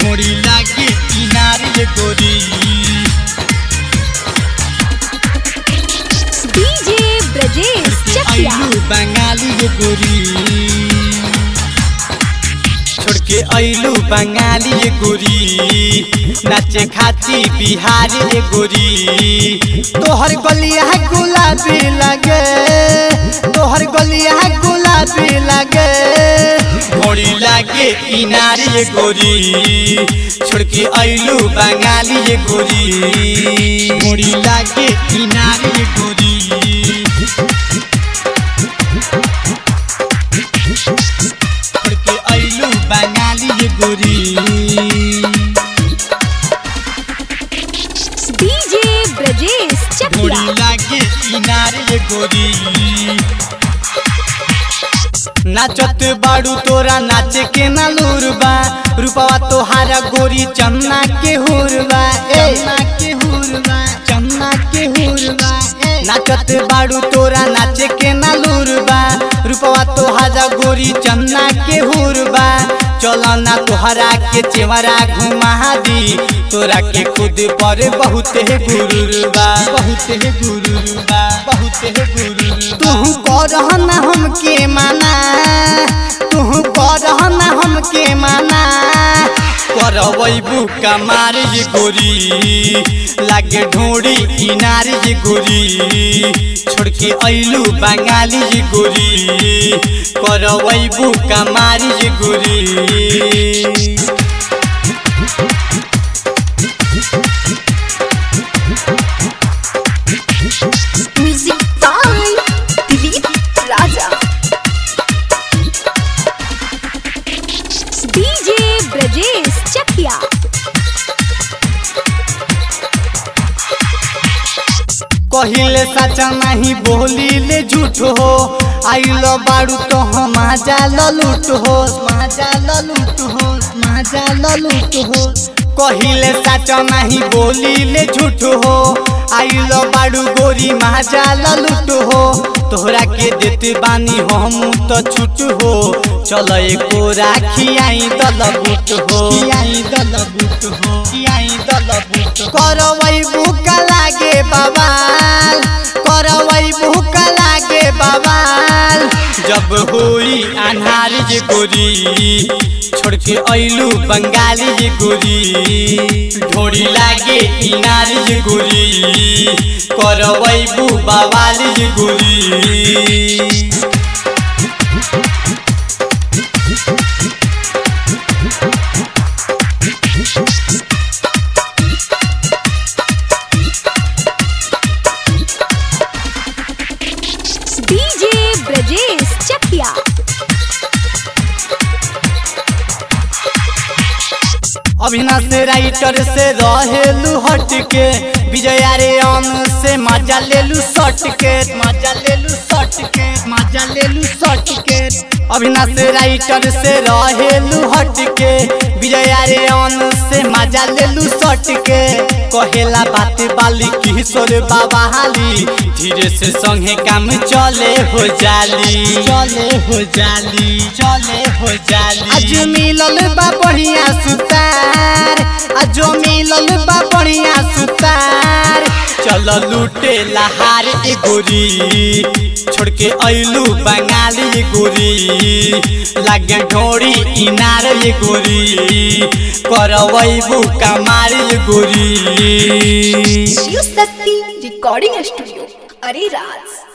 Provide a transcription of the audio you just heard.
ढोड़ी लागे इनार ये गोरी। डीजे ब्रजेश चकिया आइलू बंगाली ये गोरी, छोड़ के आइलू बंगाली ये गोरी, नाचे खाती बिहार ये गोरी। तोहर गलिया गुलाबी लगे, तोहर गलिया गुलाबी लगे, ढोड़ी लागे इनार ये गोरी, छोड़ के आइलू बंगाली ये गोरी, ढोड़ी लागे इनार ये गोरी। छोड़ के आइलू बंगाली ये गोरी। डीजे ब्रजेश चकिया ढोड़ी लागे इनार ये गोरी। नाचत बाड़ू तोरा नाचे के ना लूरबा, रूपवा तोहारा गोरी चन्ना के हुरबा, चन्ना के हुरबा, चन्ना के हुरबा। नाचत बाड़ू तोरा नाचे के ना लूरबा, रूपवा तोहारा गोरी चन्ना के हुरबा। चलो ना तोहरा के चेवरा घुमा दी, तोरा के खुद पर बहुत है गुरुरबा, बहुत है गुरुरबा, बहुत है गुरुरबा। तू करह ना हमके माना, तू करह ना हमके माना, करवैबू कमार ये गोरी, लागे ढोड़ी इनार ये गोरी। छोड़ के आइलू बंगाली ये गोरी, करवैबू कमार ये गोरी। Music by Dilip Raja. DJ Brajesh Chakiya कहिले सचा नहीं बोली ले झूठ हो, आइलो बाड़ू तो हम मजा ललूट हो, मजा ललूट हो, मजा ललूट हो। कहिले सचा नहीं बोली ले झूठ हो, आइलो बाड़ू गोरी मजा ललूट हो। तोहरा के देते बानी हम तो छूट हो, चलो एको राखी आई दलबूट हो, आई दलबूट हो, आई दलबूट। करवई भूखा लागे बवाल, करवई भूखा लागे बवाल, जब हुई अन्हार ये गोरी। छोड़ के आइलू बंगाली ये गोरी, ढोड़ी लागे इनार ये गोरी, करवैबू बवाल ये गोरी। डीजे ब्रजेश चकिया अभिनव से राइटर से रहेलू हट के, विजया रे अन से मजा लेलू सट के, मजा लेलू सट के, मजा लेलू सट के। अभिनव से राइटर से रहेलू हट के, विजया रे अन से मजा लेलू सट के। कहेला बात बाली किशोर बाबा हाली, धीरे से संगे काम चले हो जाली, चले हो जाली, चले हो जाली। आज मिलल बा बढ़िया सुतार, आज मिलल बा बढ़िया सुतार, चलो लूटे लहार ए गोरी। छोड़ के आइलू बंगाली ये गोरी, लागे ढोड़ी इनार ये गोरी, करवैबू कमार ये गोरी। Shiv Shakti recording studio Areraj.